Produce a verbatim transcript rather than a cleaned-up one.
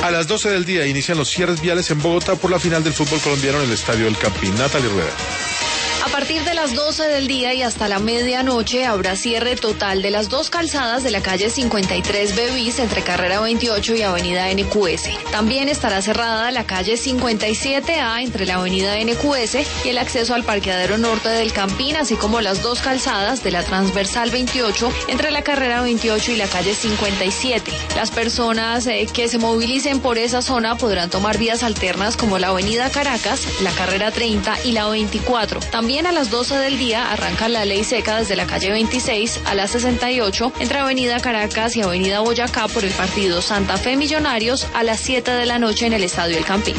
A las doce del día inician los cierres viales en Bogotá por la final del fútbol colombiano en el Estadio del Campín. Natalia Rueda. A partir de las doce del día y hasta la medianoche habrá cierre total de las dos calzadas de la calle cincuenta y tres B bis entre Carrera veintiocho y Avenida N Q S. También estará cerrada la calle cincuenta y siete A entre la Avenida N Q S y el acceso al parqueadero norte del Campín, así como las dos calzadas de la transversal veintiocho entre la Carrera veintiocho y la calle cincuenta y siete. Las personas eh, que se movilicen por esa zona podrán tomar vías alternas como la Avenida Caracas, la Carrera treinta y la veinticuatro. También a las doce del día arranca la ley seca desde la calle veintiséis a la sesenta y ocho entre Avenida Caracas y Avenida Boyacá por el partido Santa Fe Millonarios a las siete de la noche en el Estadio El Campín.